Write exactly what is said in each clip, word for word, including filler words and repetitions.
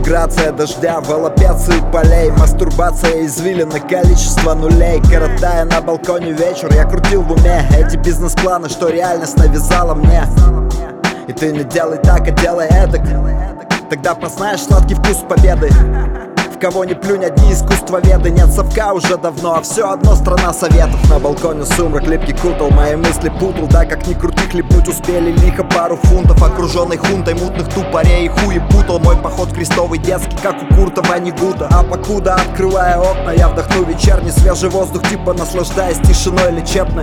грация дождя, волопеции полей, мастурбация извилина, количество нулей. Коротая на балконе вечер, я крутил в уме эти бизнес-планы, что реальность навязала мне. И ты не делай так, а делай эдак, тогда познаешь сладкий вкус победы. В кого не плюнь, одни искусствоведы. Нет совка уже давно, а все одно страна советов. На балконе сумрак липкий кутал, мои мысли путал. Да как ни крути, хлебнуть успели лихо пару фунтов. Окруженный хунтой мутных тупорей и хуи путал. Мой поход крестовый детский, как у Куртова, а не Гута. А покуда, открывая окна, я вдохну вечерний свежий воздух, типа наслаждаясь тишиной лечебной.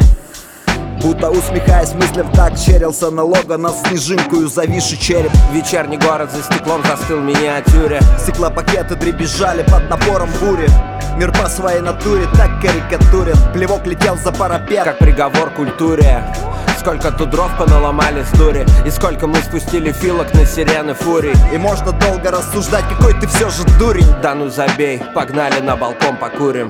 Будто усмехаясь мыслям так черился налога на снежинку зависший череп. Вечерний город за стеклом застыл в миниатюре. Стеклопакеты дребезжали под напором бури. Мир по своей натуре так карикатурен. Плевок летел за парапет, как приговор культуре. Сколько тут дров поналомали с дури, и сколько мы спустили филок на сирены фурий. И можно долго рассуждать, какой ты все же дурень. Да ну забей, погнали на балкон покурим.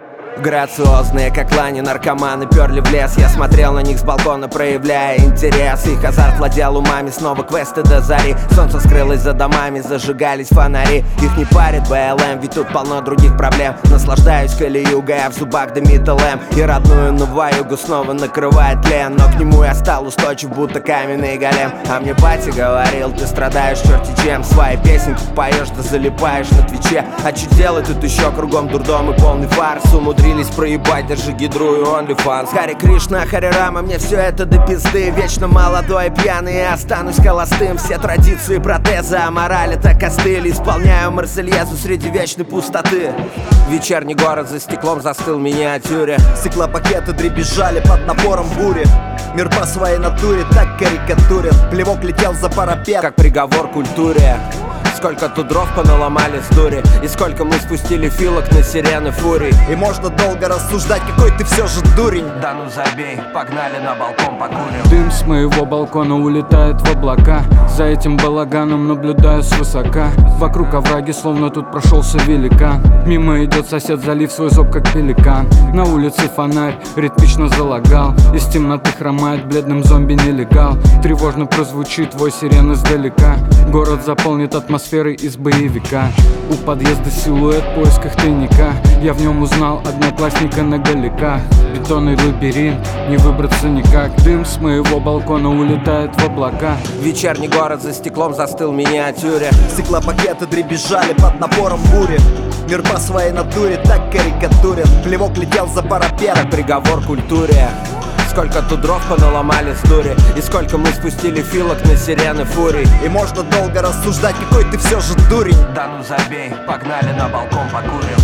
Грациозные, как лани, наркоманы перли в лес. Я смотрел на них с балкона, проявляя интерес. Их азарт владел умами, снова квесты до зари. Солнце скрылось за домами, зажигались фонари. Их не парит БЛМ, ведь тут полно других проблем. Наслаждаюсь калиюгой, а в зубах дымит ЛМ. И родную Новоюгу снова накрывает тлен. Но к нему я стал устойчив, будто каменный голем. А мне батя говорил, ты страдаешь черти чем. Свои песенки поешь, да залипаешь на твиче. А что делать тут еще кругом дурдом и полный фарс. Умудрились проебать даже гидру и OnlyFans. Харе Кришна, Харе Рама, мне все это до пизды. Вечно молодой и пьяный, и останусь холостым. Все традиции протезы, а мораль это костыль. Исполняю Марсельезу среди вечной пустоты. Вечерний город за стеклом застыл в миниатюре. Стеклопакеты дребезжали под напором бури. Мир по своей натуре так карикатурен. Плевок летел за парапет, как приговор культуре. Сколько тут дров поналомали с дури, и сколько мы спустили филок на сирены фурий. И можно долго рассуждать, какой ты все же дурень. Да ну забей, погнали на балкон покурим. Дым с моего балкона улетает в облака. За этим балаганом наблюдаю свысока. Вокруг овраги, словно тут прошелся великан. Мимо идет сосед, залив свой зоб как пеликан. На улице фонарь ритмично залагал. Из темноты хромает бледным зомби нелегал. Тревожно прозвучит твой сирен издалека. Город заполнит атмосферой из боевика. У подъезда силуэт в поисках тайника. Я в нем узнал одноклассника на галиках. Бетонный лабиринт, не выбраться никак. Дым с моего балкона улетает в облака. Вечерний город за стеклом застыл в миниатюре. Стеклопакеты дребезжали под напором бури. Мир по своей натуре так карикатурен. Плевок летел за парапет, как приговор культуре. Сколько тут дров поналомали с дури, и сколько мы спустили филок на сирены фурий. И можно долго рассуждать, какой ты все же дурень. Да ну забей, погнали на балкон покурим.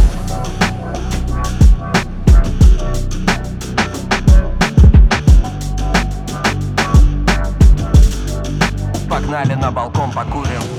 Погнали на балкон покурим.